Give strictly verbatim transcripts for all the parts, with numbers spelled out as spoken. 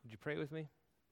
Would you pray with me?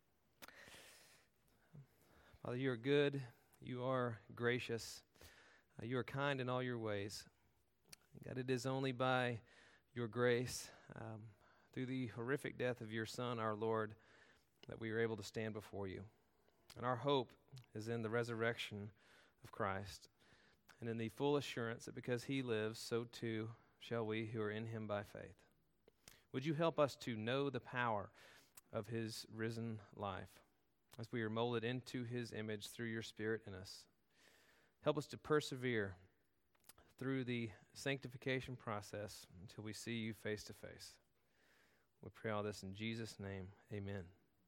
Father, you are good. You are gracious. Uh, you are kind in all your ways. God, it is only by your grace, um, through the horrific death of your Son, our Lord, that we are able to stand before you. And our hope is in the resurrection of Christ and in the full assurance that because he lives, so too shall we who are in him by faith. Would you help us to know the power of his risen life as we are molded into his image through your Spirit in us? Help us to persevere through the sanctification process until we see you face to face. We pray all this in Jesus' name. Amen.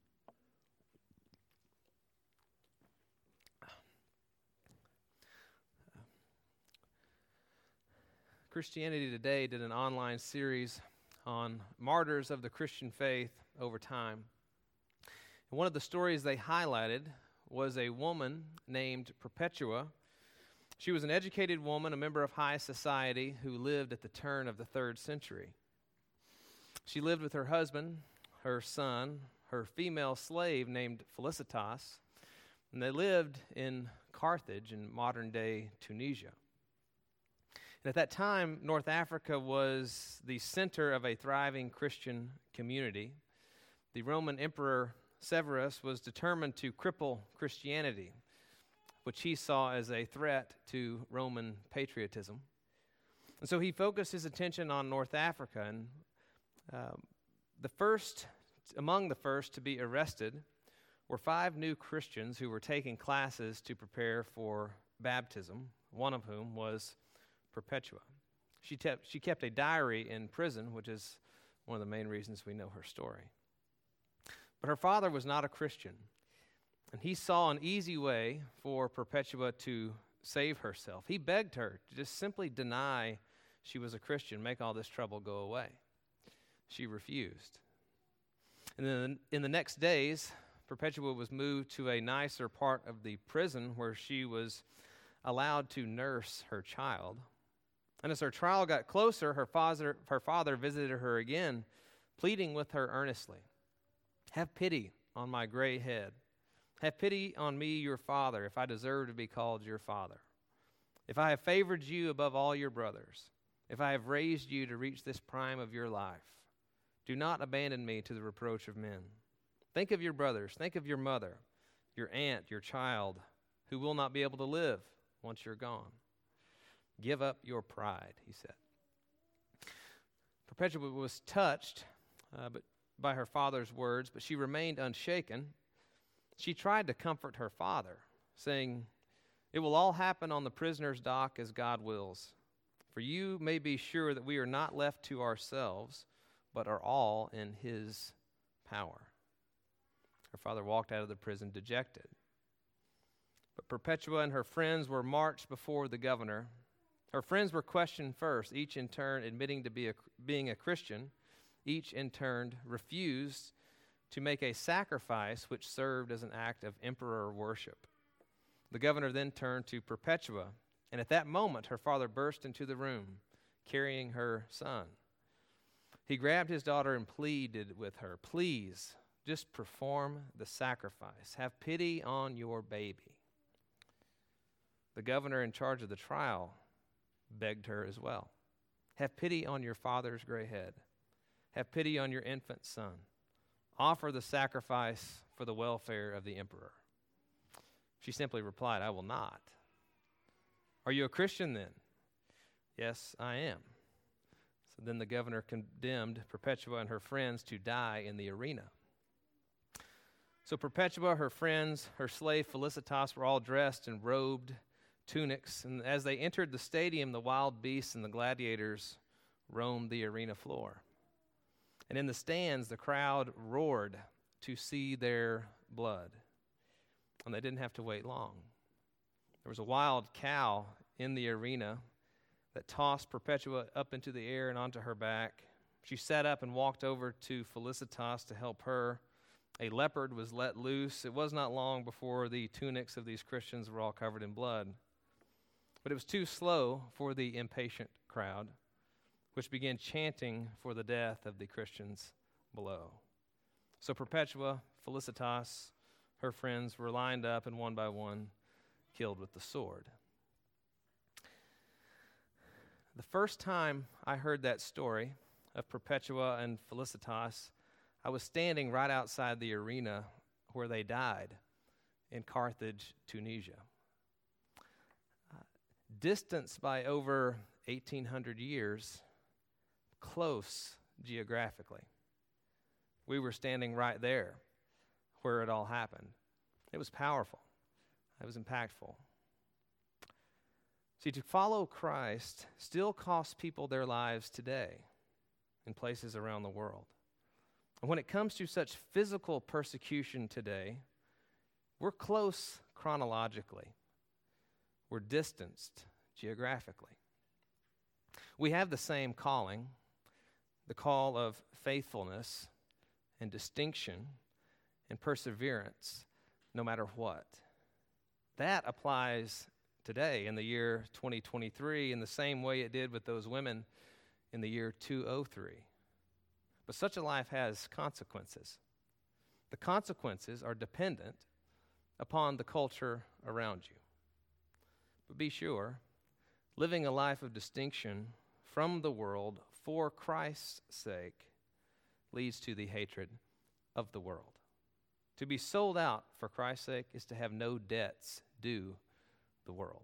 Christianity Today did an online series on martyrs of the Christian faith over time. And one of the stories they highlighted was a woman named Perpetua. She was an educated woman, a member of high society, who lived at the turn of the third century. She lived with her husband, her son, her female slave named Felicitas, and they lived in Carthage in modern-day Tunisia. And at that time, North Africa was the center of a thriving Christian community. The Roman Emperor Severus was determined to cripple Christianity, which he saw as a threat to Roman patriotism. And so he focused his attention on North Africa, and um, the first, among the first to be arrested were five new Christians who were taking classes to prepare for baptism, one of whom was Perpetua. She, te- she kept a diary in prison, which is one of the main reasons we know her story. But her father was not a Christian, and he saw an easy way for Perpetua to save herself. He begged her to just simply deny she was a Christian, make all this trouble go away. She refused. And then in the next days, Perpetua was moved to a nicer part of the prison where she was allowed to nurse her child. And as her trial got closer, her father, her father visited her again, pleading with her earnestly, "Have pity on my gray head. Have pity on me, your father, if I deserve to be called your father. If I have favored you above all your brothers, if I have raised you to reach this prime of your life, do not abandon me to the reproach of men. Think of your brothers, think of your mother, your aunt, your child, who will not be able to live once you're gone. Give up your pride," he said. Perpetua was touched uh, but by her father's words, but she remained unshaken. She tried to comfort her father, saying, "It will all happen on the prisoner's dock as God wills. For you may be sure that we are not left to ourselves, but are all in his power." Her father walked out of the prison dejected. But Perpetua and her friends were marched before the governor. Her friends were questioned first, each in turn admitting to be a, being a Christian. Each in turn refused to make a sacrifice which served as an act of emperor worship. The governor then turned to Perpetua, and at that moment her father burst into the room, carrying her son. He grabbed his daughter and pleaded with her, "Please, just perform the sacrifice. Have pity on your baby." The governor in charge of the trial begged her as well. "Have pity on your father's gray head. Have pity on your infant son. Offer the sacrifice for the welfare of the emperor." She simply replied, "I will not." "Are you a Christian then?" "Yes, I am." So then the governor condemned Perpetua and her friends to die in the arena. So Perpetua, her friends, her slave Felicitas were all dressed in robed tunics, and as they entered the stadium, the wild beasts and the gladiators roamed the arena floor. And in the stands, the crowd roared to see their blood. And they didn't have to wait long. There was a wild cow in the arena that tossed Perpetua up into the air and onto her back. She sat up and walked over to Felicitas to help her. A leopard was let loose. It was not long before the tunics of these Christians were all covered in blood. But it was too slow for the impatient crowd, which began chanting for the death of the Christians below. So Perpetua, Felicitas, her friends were lined up and one by one killed with the sword. The first time I heard that story of Perpetua and Felicitas, I was standing right outside the arena where they died in Carthage, Tunisia. Uh, distanced by over eighteen hundred years, close geographically. We were standing right there where it all happened. It was powerful. It was impactful. See, to follow Christ still costs people their lives today in places around the world. And when it comes to such physical persecution today, we're close chronologically. We're distanced geographically. We have the same calling, the call of faithfulness and distinction and perseverance, no matter what. That applies today in the year twenty twenty-three in the same way it did with those women in the year two oh three. But such a life has consequences. The consequences are dependent upon the culture around you. But be sure, living a life of distinction from the world for Christ's sake leads to the hatred of the world. To be sold out for Christ's sake is to have no debts due the world.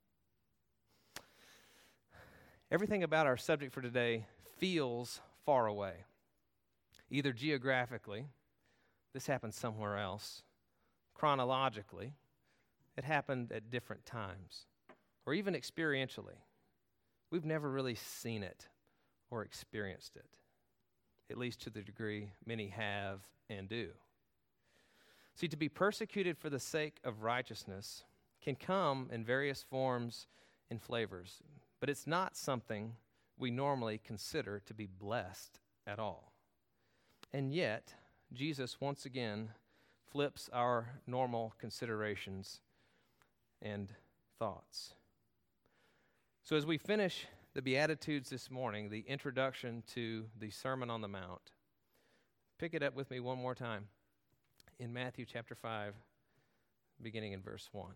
Everything about our subject for today feels far away. Either geographically, this happened somewhere else. Chronologically, it happened at different times. Or even experientially. We've never really seen it or experienced it, at least to the degree many have and do. See, to be persecuted for the sake of righteousness can come in various forms and flavors, but it's not something we normally consider to be blessed at all. And yet, Jesus once again flips our normal considerations and thoughts. So as we finish the Beatitudes this morning, the introduction to the Sermon on the Mount, pick it up with me one more time in Matthew chapter five, beginning in verse one.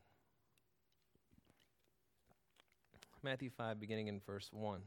Matthew five, beginning in verse one.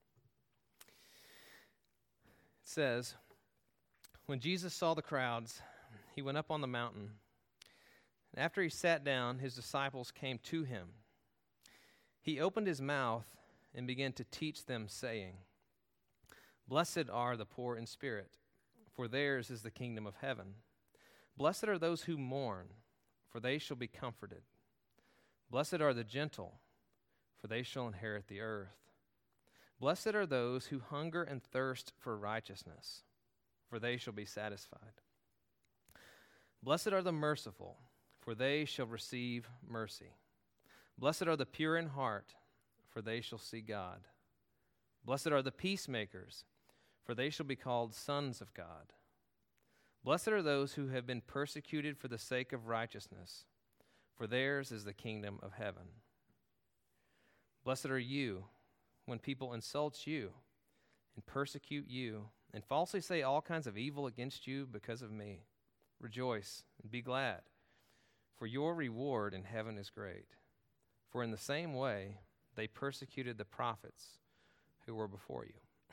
It says, "When Jesus saw the crowds, he went up on the mountain. And after he sat down, his disciples came to him. He opened his mouth and began to teach them, saying, 'Blessed are the poor in spirit, for theirs is the kingdom of heaven. Blessed are those who mourn, for they shall be comforted. Blessed are the gentle, for they shall inherit the earth. Blessed are those who hunger and thirst for righteousness, for they shall be satisfied. Blessed are the merciful, for they shall receive mercy. Blessed are the pure in heart, for they shall see God. Blessed are the peacemakers, for they shall be called sons of God. Blessed are those who have been persecuted for the sake of righteousness, for theirs is the kingdom of heaven. Blessed are you when people insult you and persecute you and falsely say all kinds of evil against you because of me. Rejoice and be glad, for your reward in heaven is great. For in the same way they persecuted the prophets who were before you.'"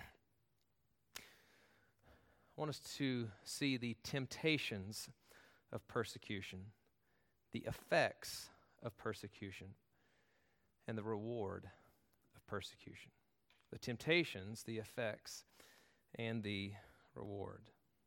I want us to see the temptations of persecution, the effects of persecution, and the reward of persecution. The temptations, the effects, and the reward.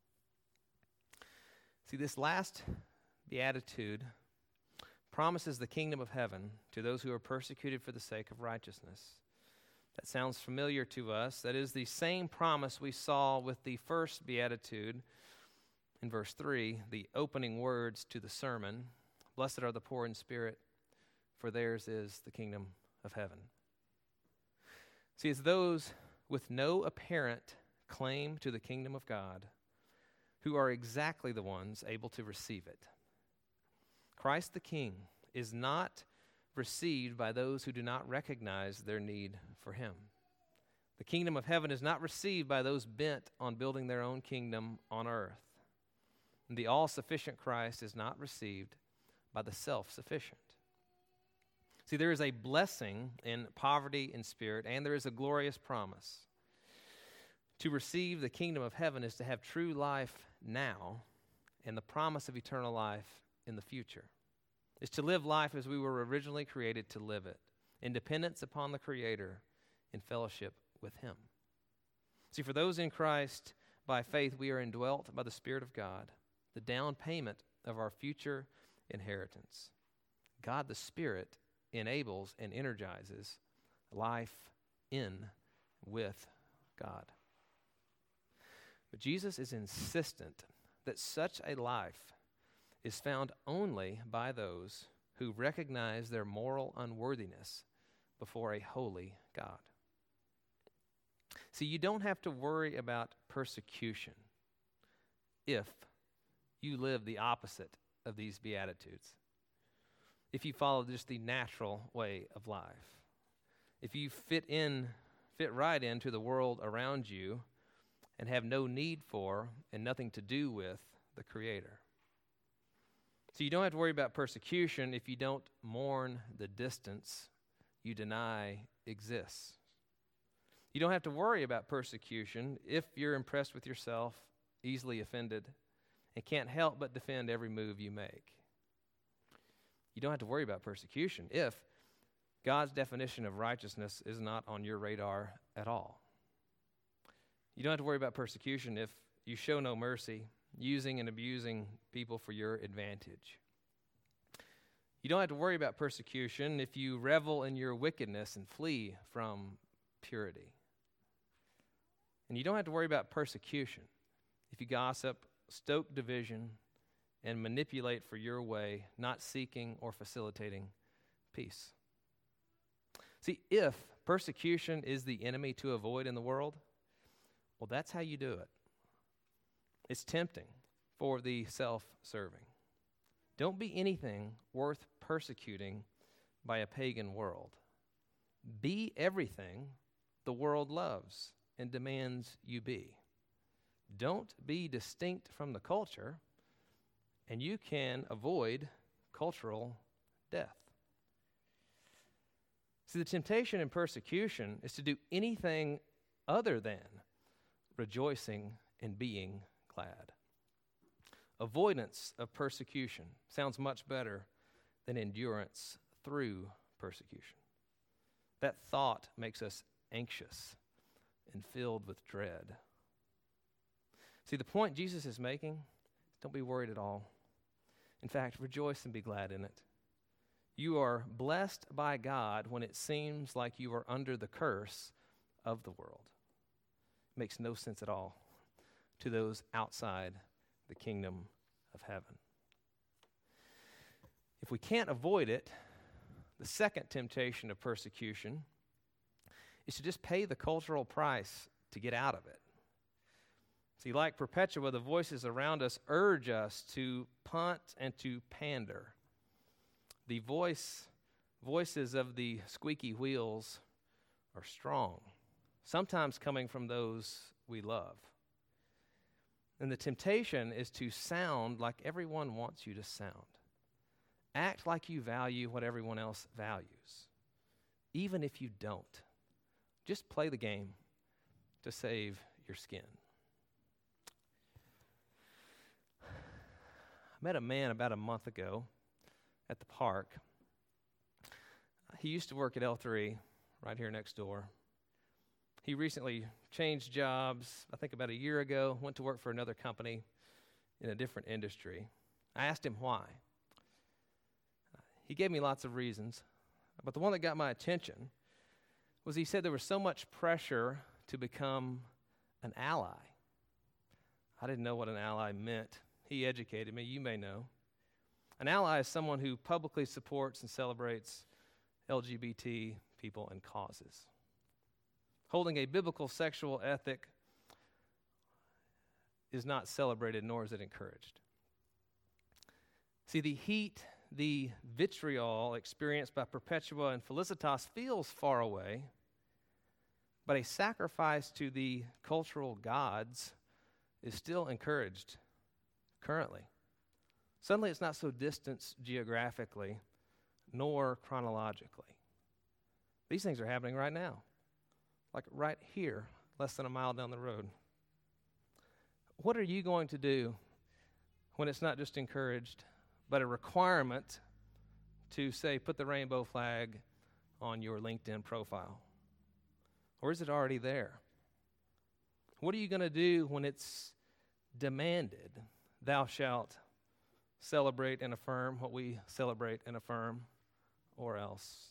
See, this last beatitude promises the kingdom of heaven to those who are persecuted for the sake of righteousness. That sounds familiar to us. That is the same promise we saw with the first beatitude in verse three, the opening words to the sermon. "Blessed are the poor in spirit, for theirs is the kingdom of heaven." See, it's those with no apparent claim to the kingdom of God who are exactly the ones able to receive it. Christ the King is not received by those who do not recognize their need for him. The kingdom of heaven is not received by those bent on building their own kingdom on earth. The all-sufficient Christ is not received by the self-sufficient. See, there is a blessing in poverty in spirit, and there is a glorious promise. To receive the kingdom of heaven is to have true life now and the promise of eternal life in the future. It's to live life as we were originally created to live it, in dependence upon the Creator, in fellowship with Him. See, for those in Christ, by faith, we are indwelt by the Spirit of God, the down payment of our future inheritance. God the Spirit enables and energizes life in, with God. But Jesus is insistent that such a life is found only by those who recognize their moral unworthiness before a holy God. See, you don't have to worry about persecution if you live the opposite of these Beatitudes. If you follow just the natural way of life. If you fit in, fit right into the world around you and have no need for and nothing to do with the Creator. So you don't have to worry about persecution if you don't mourn the distance you deny exists. You don't have to worry about persecution if you're impressed with yourself, easily offended, and can't help but defend every move you make. You don't have to worry about persecution if God's definition of righteousness is not on your radar at all. You don't have to worry about persecution if you show no mercy, using and abusing people for your advantage. You don't have to worry about persecution if you revel in your wickedness and flee from purity. And you don't have to worry about persecution if you gossip, stoke division, and manipulate for your way, not seeking or facilitating peace. See, if persecution is the enemy to avoid in the world, well, that's how you do it. It's tempting for the self-serving. Don't be anything worth persecuting by a pagan world. Be everything the world loves and demands you be. Don't be distinct from the culture, and you can avoid cultural death. See, the temptation in persecution is to do anything other than rejoicing and being glad. Avoidance of persecution sounds much better than endurance through persecution. That thought makes us anxious and filled with dread. See, the point Jesus is making, don't be worried at all. In fact, rejoice and be glad in it. You are blessed by God when it seems like you are under the curse of the world. It makes no sense at all to those outside the kingdom of heaven. If we can't avoid it, the second temptation of persecution is to just pay the cultural price to get out of it. See, like Perpetua, the voices around us urge us to punt and to pander. The voice, voices of the squeaky wheels are strong, sometimes coming from those we love. And the temptation is to sound like everyone wants you to sound. Act like you value what everyone else values, even if you don't. Just play the game to save your skin. I met a man about a month ago at the park. He used to work at L three, right here next door. He recently changed jobs, I think about a year ago, went to work for another company in a different industry. I asked him why. He gave me lots of reasons, but the one that got my attention was he said there was so much pressure to become an ally. I didn't know what an ally meant. He educated me. You may know. An ally is someone who publicly supports and celebrates L G B T people and causes. Holding a biblical sexual ethic is not celebrated, nor is it encouraged. See, the heat, the vitriol experienced by Perpetua and Felicitas feels far away, but a sacrifice to the cultural gods is still encouraged. currently. Suddenly it's not so distant geographically nor chronologically. These things are happening right now, like right here, less than a mile down the road. What are you going to do when it's not just encouraged, but a requirement to say, put the rainbow flag on your LinkedIn profile? Or is it already there? What are you going to do when it's demanded, thou shalt celebrate and affirm what we celebrate and affirm, or else?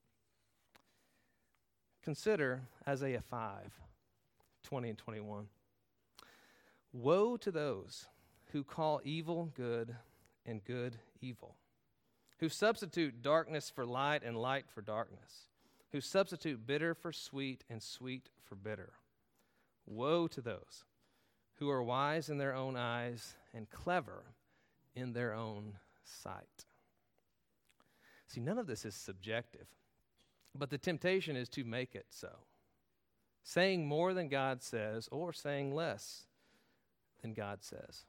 Consider Isaiah five, twenty and twenty-one. Woe to those who call evil good and good evil, who substitute darkness for light and light for darkness, who substitute bitter for sweet and sweet for bitter. Woe to those who are wise in their own eyes and clever in their own sight. See, none of this is subjective, but the temptation is to make it so. Saying more than God says or saying less than God says.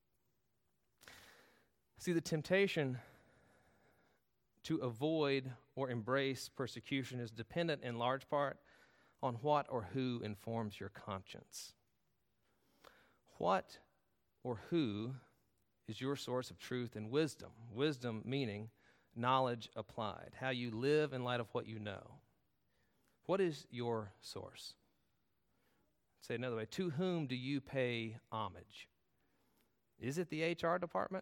See, the temptation to avoid or embrace persecution is dependent in large part on what or who informs your conscience. What or who is your source of truth and wisdom? Wisdom meaning knowledge applied, how you live in light of what you know. What is your source? Say it another way, to whom do you pay homage? Is it the H R department?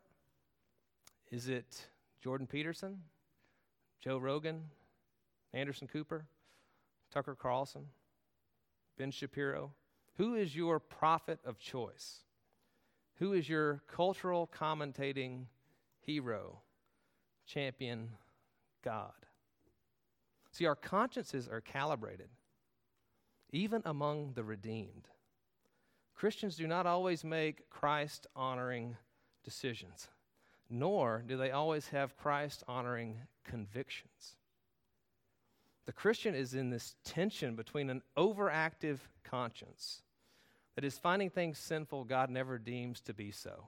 Is it Jordan Peterson, Joe Rogan, Anderson Cooper, Tucker Carlson, Ben Shapiro? Who is your prophet of choice? Who is your cultural commentating hero, champion, God? See, our consciences are calibrated, even among the redeemed. Christians do not always make Christ-honoring decisions, nor do they always have Christ-honoring convictions. The Christian is in this tension between an overactive conscience that is finding things sinful God never deems to be so.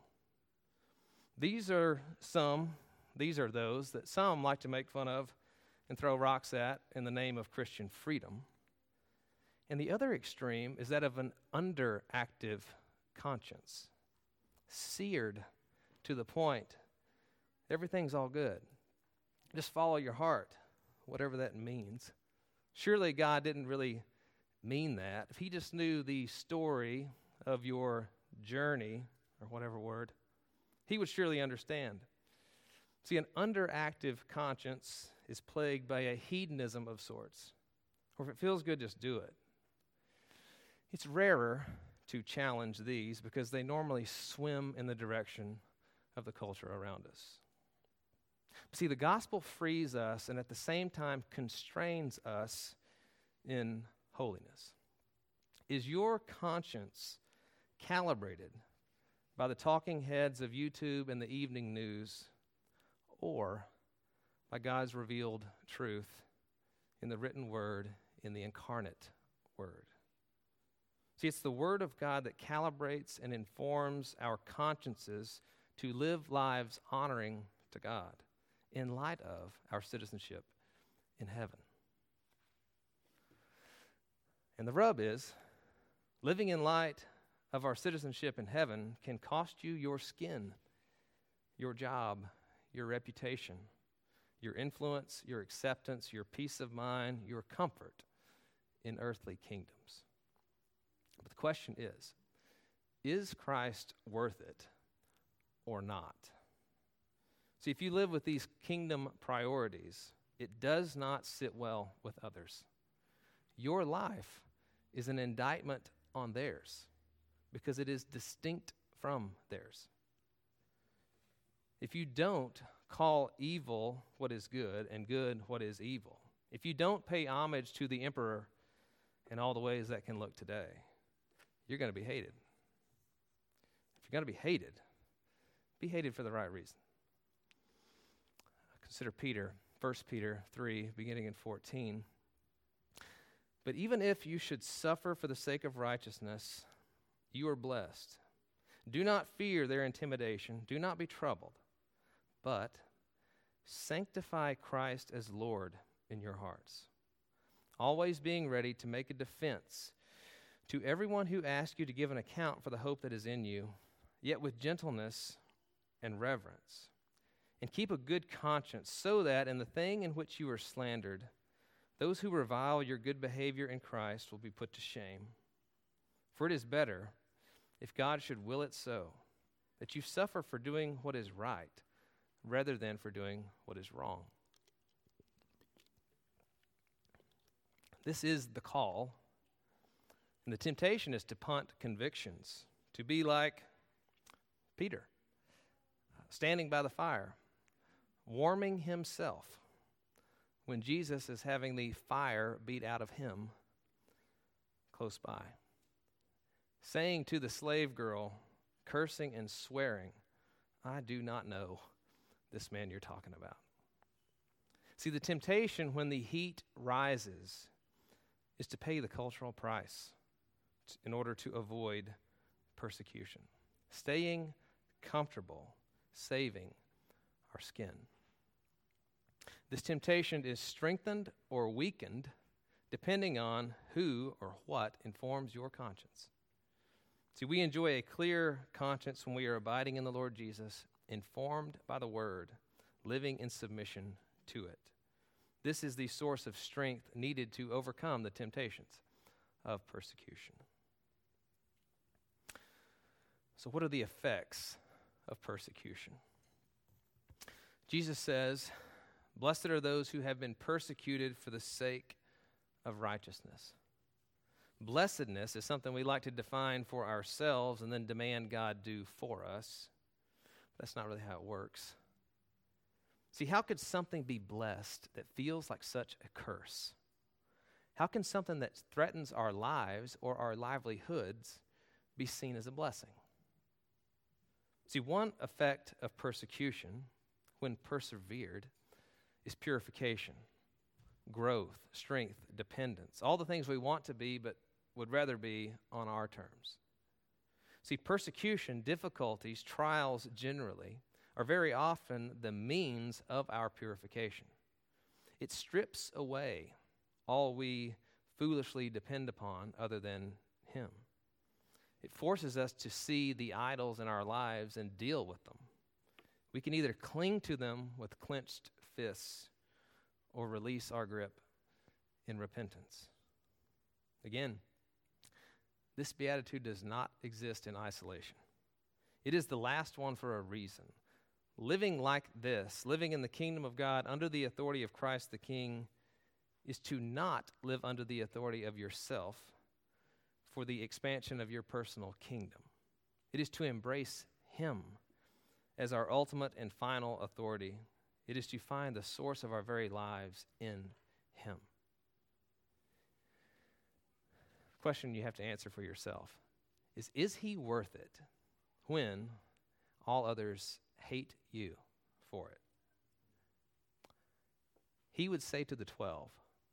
These are some, these are those that some like to make fun of and throw rocks at in the name of Christian freedom. And the other extreme is that of an underactive conscience, seared to the point everything's all good. Just follow your heart, whatever that means. Surely God didn't really mean that. If he just knew the story of your journey, or whatever word, he would surely understand. See, an underactive conscience is plagued by a hedonism of sorts. Or if it feels good, just do it. It's rarer to challenge these because they normally swim in the direction of the culture around us. See, the gospel frees us and at the same time constrains us in holiness. Is your conscience calibrated by the talking heads of YouTube and the evening news, or by God's revealed truth in the written word, in the incarnate word? See, it's the word of God that calibrates and informs our consciences to live lives honoring to God in light of our citizenship in heaven. And the rub is, living in light of our citizenship in heaven can cost you your skin, your job, your reputation, your influence, your acceptance, your peace of mind, your comfort in earthly kingdoms. But the question is, is Christ worth it or not? See, if you live with these kingdom priorities, it does not sit well with others. Your life is an indictment on theirs because it is distinct from theirs. If you don't call evil what is good and good what is evil, if you don't pay homage to the emperor in all the ways that can look today, you're going to be hated. If you're going to be hated, be hated for the right reason. Consider Peter, First Peter three, beginning in fourteen. But even if you should suffer for the sake of righteousness, you are blessed. Do not fear their intimidation. Do not be troubled, but sanctify Christ as Lord in your hearts, always being ready to make a defense to everyone who asks you to give an account for the hope that is in you, yet with gentleness and reverence. And keep a good conscience, so that in the thing in which you are slandered, those who revile your good behavior in Christ will be put to shame. For it is better, if God should will it so, that you suffer for doing what is right, rather than for doing what is wrong. This is the call, and the temptation is to punt convictions, to be like Peter, standing by the fire, warming himself when Jesus is having the fire beat out of him close by, saying to the slave girl, cursing and swearing, I do not know this man you're talking about. See, the temptation when the heat rises is to pay the cultural price in order to avoid persecution, staying comfortable, saving our skin. This temptation is strengthened or weakened depending on who or what informs your conscience. See, we enjoy a clear conscience when we are abiding in the Lord Jesus, informed by the Word, living in submission to it. This is the source of strength needed to overcome the temptations of persecution. So what are the effects of persecution? Jesus says, blessed are those who have been persecuted for the sake of righteousness. Blessedness is something we like to define for ourselves and then demand God do for us. That's not really how it works. See, how could something be blessed that feels like such a curse? How can something that threatens our lives or our livelihoods be seen as a blessing? See, one effect of persecution, when persevered, is purification, growth, strength, dependence, all the things we want to be but would rather be on our terms. See, persecution, difficulties, trials generally are very often the means of our purification. It strips away all we foolishly depend upon other than Him. It forces us to see the idols in our lives and deal with them. We can either cling to them with clenched fists or release our grip in repentance. Again, this beatitude does not exist in isolation. It is the last one for a reason. Living like this, living in the kingdom of God under the authority of Christ the King, is to not live under the authority of yourself for the expansion of your personal kingdom. It is to embrace Him as our ultimate and final authority. It is to find the source of our very lives in Him. The question you have to answer for yourself is, is He worth it when all others hate you for it? He would say to the twelve,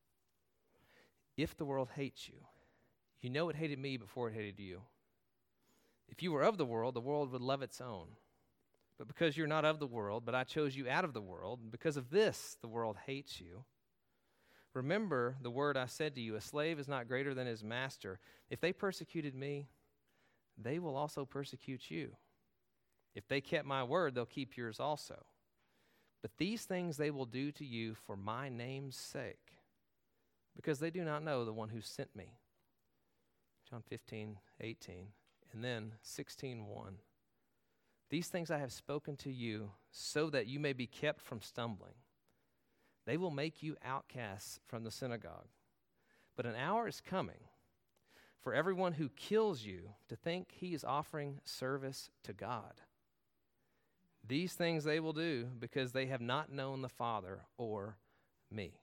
if the world hates you, you know it hated me before it hated you. If you were of the world, the world would love its own. But because you're not of the world, but I chose you out of the world, and because of this, the world hates you. Remember the word I said to you, a slave is not greater than his master. If they persecuted me, they will also persecute you. If they kept my word, they'll keep yours also. But these things they will do to you for my name's sake, because they do not know the one who sent me. John fifteen, eighteen, and then sixteen, one. These things I have spoken to you so that you may be kept from stumbling. They will make you outcasts from the synagogue. But an hour is coming for everyone who kills you to think he is offering service to God. These things they will do because they have not known the Father or me.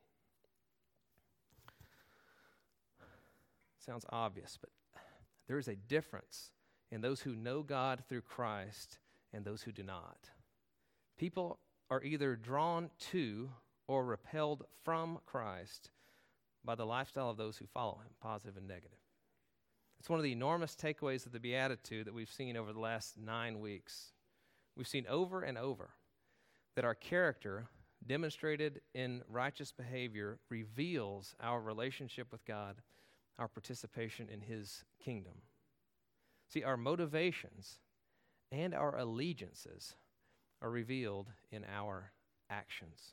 Sounds obvious, but there is a difference in those who know God through Christ and those who do not. People are either drawn to or repelled from Christ by the lifestyle of those who follow Him, positive and negative. It's one of the enormous takeaways of the Beatitude that we've seen over the last nine weeks. We've seen over and over that our character, demonstrated in righteous behavior, reveals our relationship with God, our participation in His kingdom. See, our motivations and our allegiances are revealed in our actions.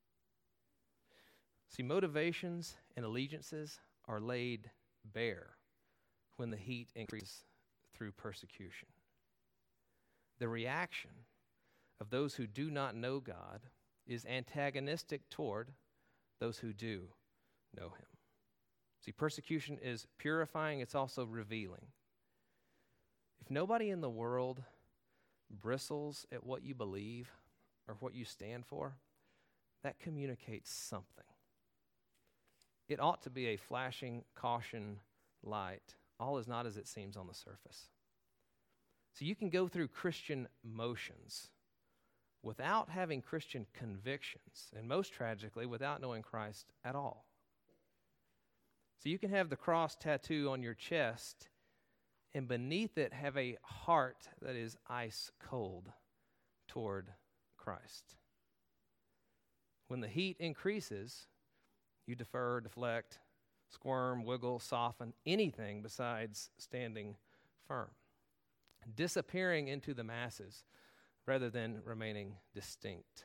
See, motivations and allegiances are laid bare when the heat increases through persecution. The reaction of those who do not know God is antagonistic toward those who do know Him. See, persecution is purifying, it's also revealing. If nobody in the world bristles at what you believe or what you stand for, that communicates something. It ought to be a flashing caution light. All is not as it seems on the surface. So you can go through Christian motions without having Christian convictions, and most tragically, without knowing Christ at all. So you can have the cross tattoo on your chest, and beneath it have a heart that is ice cold toward Christ. When the heat increases, you defer, deflect, squirm, wiggle, soften, anything besides standing firm, disappearing into the masses rather than remaining distinct.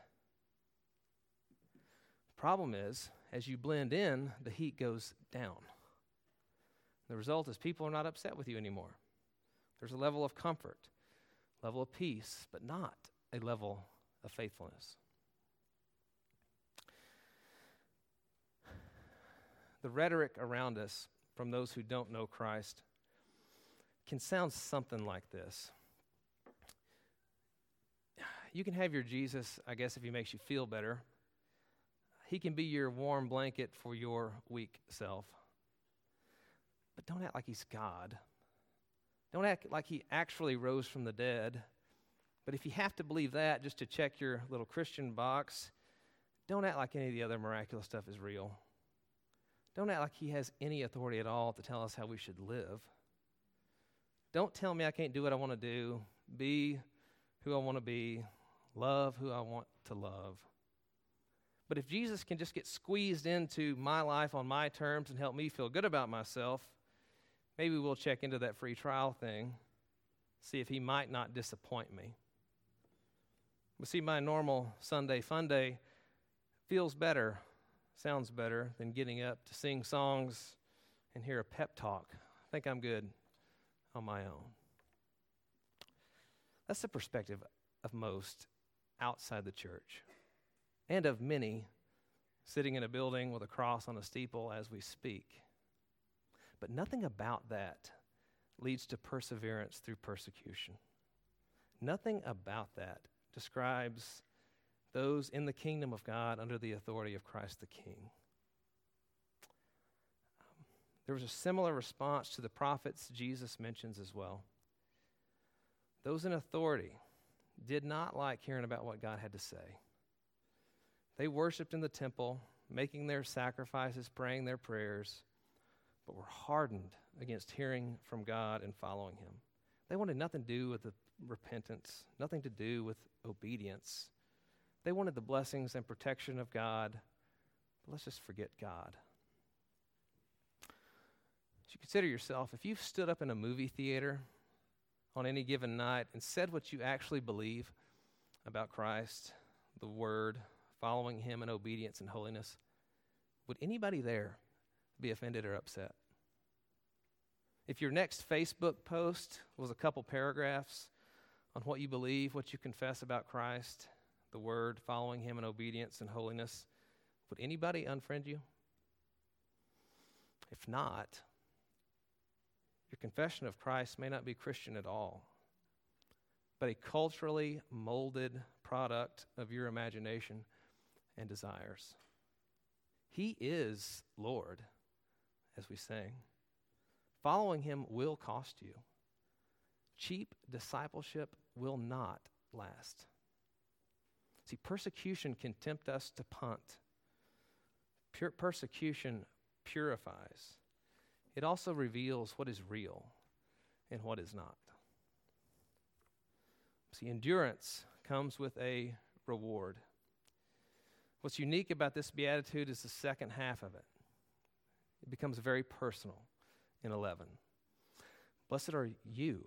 The problem is, as you blend in, the heat goes down. The result is people are not upset with you anymore. There's a level of comfort, level of peace, but not a level of faithfulness. The rhetoric around us from those who don't know Christ can sound something like this. You can have your Jesus, I guess, if He makes you feel better. He can be your warm blanket for your weak self. But don't act like He's God. Don't act like He actually rose from the dead. But if you have to believe that just to check your little Christian box, don't act like any of the other miraculous stuff is real. Don't act like He has any authority at all to tell us how we should live. Don't tell me I can't do what I want to do, be who I want to be, love who I want to love. But if Jesus can just get squeezed into my life on my terms and help me feel good about myself, maybe we'll check into that free trial thing, see if He might not disappoint me. But see, my normal Sunday fun day feels better, sounds better than getting up to sing songs and hear a pep talk. I think I'm good on my own. That's the perspective of most outside the church, and of many sitting in a building with a cross on a steeple as we speak. But nothing about that leads to perseverance through persecution. Nothing about that describes those in the kingdom of God under the authority of Christ the King. Um, there was a similar response to the prophets Jesus mentions as well. Those in authority did not like hearing about what God had to say. They worshiped in the temple, making their sacrifices, praying their prayers, but were hardened against hearing from God and following Him. They wanted nothing to do with the repentance, nothing to do with obedience. They wanted the blessings and protection of God, but let's just forget God. As you consider yourself, if you've stood up in a movie theater on any given night and said what you actually believe about Christ, the Word, following Him in obedience and holiness, would anybody there be offended or upset? If your next Facebook post was a couple paragraphs on what you believe, what you confess about Christ, the Word, following Him in obedience and holiness, would anybody unfriend you? If not, your confession of Christ may not be Christian at all, but a culturally molded product of your imagination and desires. He is Lord, as we sang. Following Him will cost you. Cheap discipleship will not last. See, persecution can tempt us to punt. Pure persecution purifies. it also reveals what is real and what is not. See, endurance comes with a reward. What's unique about this beatitude is the second half of it. It becomes very personal in eleven. Blessed are you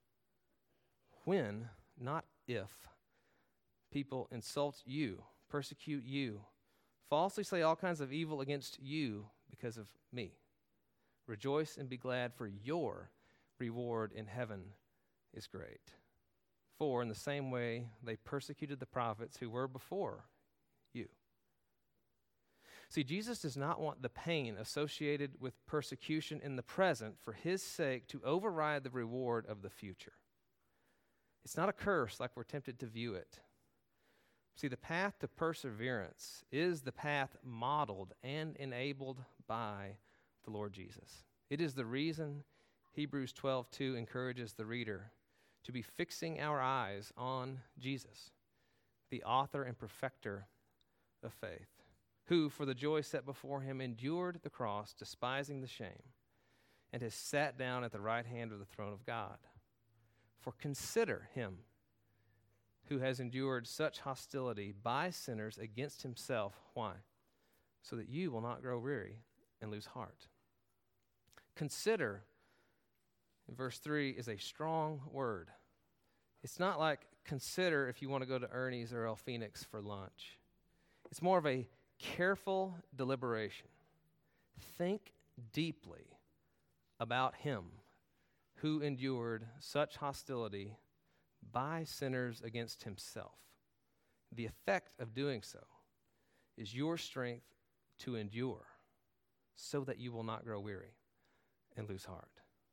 when, not if, people insult you, persecute you, falsely say all kinds of evil against you because of me. Rejoice and be glad, for your reward in heaven is great. For in the same way they persecuted the prophets who were before you. See, Jesus does not want the pain associated with persecution in the present for his sake to override the reward of the future. It's not a curse like we're tempted to view it. See, the path to perseverance is the path modeled and enabled by the Lord Jesus. It is the reason Hebrews twelve two encourages the reader to be fixing our eyes on Jesus, the author and perfecter of faith, who, for the joy set before him, endured the cross, despising the shame, and has sat down at the right hand of the throne of God. For consider him who has endured such hostility by sinners against himself. Why? So that you will not grow weary and lose heart. Consider, in verse three, is a strong word. It's not like consider if you want to go to Ernie's or El Phoenix for lunch. It's more of a careful deliberation. Think deeply about him who endured such hostility by sinners against himself. The effect of doing so is your strength to endure so that you will not grow weary and lose heart.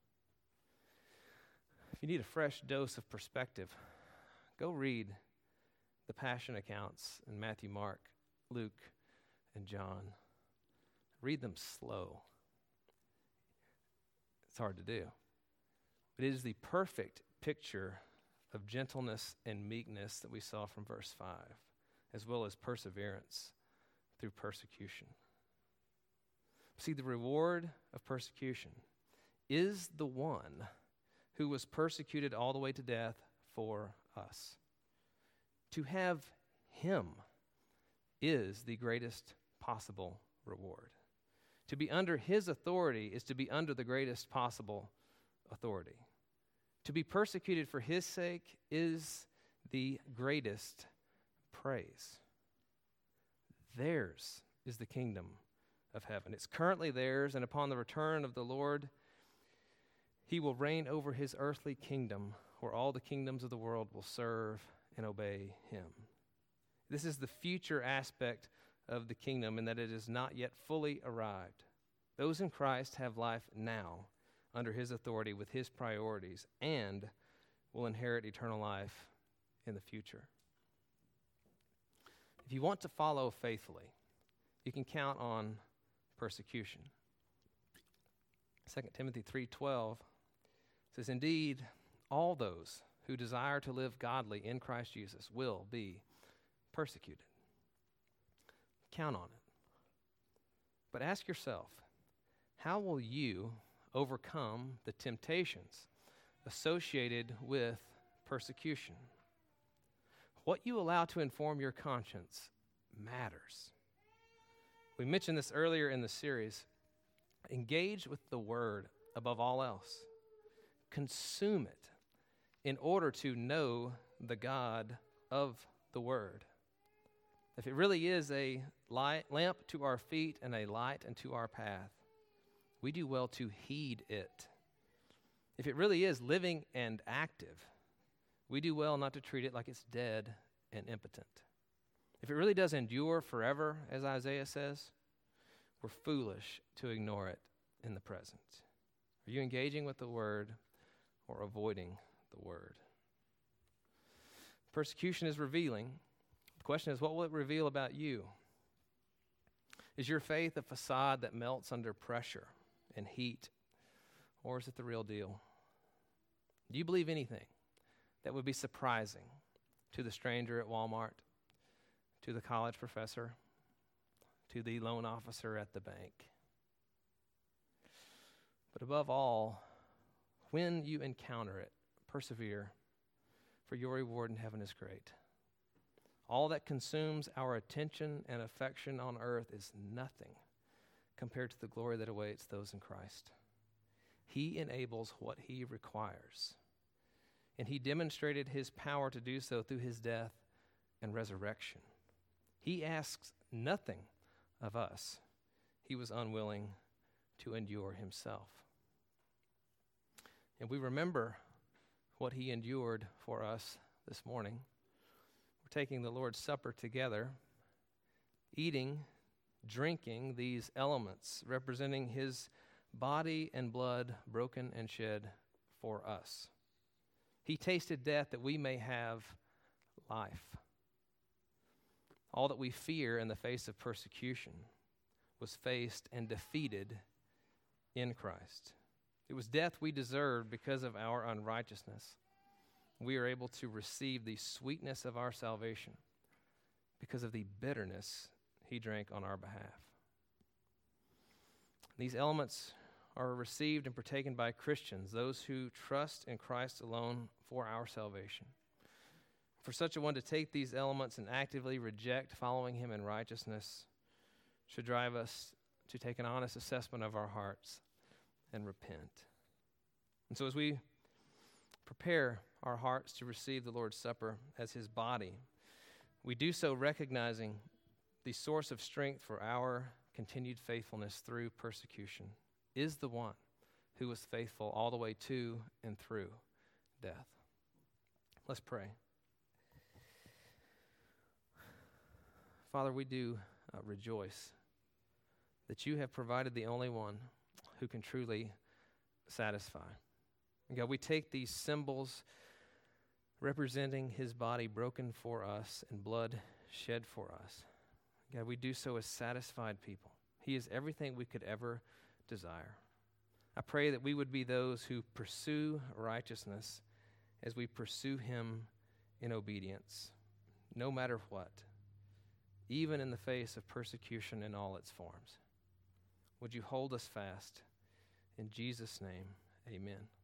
If you need a fresh dose of perspective, go read the Passion accounts in Matthew, Mark, Luke, and John. Read them slow. It's hard to do. But it is the perfect picture of gentleness and meekness that we saw from verse five, as well as perseverance through persecution. See, the reward of persecution is the one who was persecuted all the way to death for us. To have him is the greatest possible reward. To be under his authority is to be under the greatest possible authority. To be persecuted for his sake is the greatest praise. Theirs is the kingdom of heaven. It's currently theirs, and upon the return of the Lord, he will reign over his earthly kingdom, where all the kingdoms of the world will serve and obey him. This is the future aspect of the kingdom, in that it is not yet fully arrived. Those in Christ have life now under his authority with his priorities, and will inherit eternal life in the future. If you want to follow faithfully, you can count on persecution. Second Timothy three twelve says, "Indeed, all those who desire to live godly in Christ Jesus will be persecuted." Count on it. But ask yourself, how will you overcome the temptations associated with persecution? What you allow to inform your conscience matters. We mentioned this earlier in the series. Engage with the Word above all else. Consume it in order to know the God of the Word. If it really is a light, lamp to our feet and a light unto our path, we do well to heed it. If it really is living and active, we do well not to treat it like it's dead and impotent. If it really does endure forever, as Isaiah says, we're foolish to ignore it in the present. Are you engaging with the Word or avoiding the Word? Persecution is revealing. The question is, what will it reveal about you? Is your faith a facade that melts under pressure and heat, or is it the real deal? Do you believe anything that would be surprising to the stranger at Walmart, to the college professor, to the loan officer at the bank? But above all, when you encounter it, persevere, for your reward in heaven is great. All that consumes our attention and affection on earth is nothing compared to the glory that awaits those in Christ. He enables what he requires, and he demonstrated his power to do so through his death and resurrection. He asks nothing of us he was unwilling to endure himself. And we remember what he endured for us this morning. We're taking the Lord's Supper together, eating, drinking these elements representing his body and blood broken and shed for us. He tasted death that we may have life. All that we fear in the face of persecution was faced and defeated in Christ. It was death we deserved because of our unrighteousness. We are able to receive the sweetness of our salvation because of the bitterness he drank on our behalf. These elements are received and partaken by Christians, those who trust in Christ alone for our salvation. For such a one to take these elements and actively reject following him in righteousness should drive us to take an honest assessment of our hearts and repent. And so as we prepare our hearts to receive the Lord's Supper as his body, we do so recognizing the source of strength for our continued faithfulness through persecution is the one who was faithful all the way to and through death. Let's pray. Father, we do uh, rejoice that you have provided the only one who can truly satisfy. And God, we take these symbols representing his body broken for us and blood shed for us. God, we do so as satisfied people. He is everything we could ever desire. I pray that we would be those who pursue righteousness as we pursue him in obedience, no matter what, even in the face of persecution in all its forms. Would you hold us fast? In Jesus' name, amen.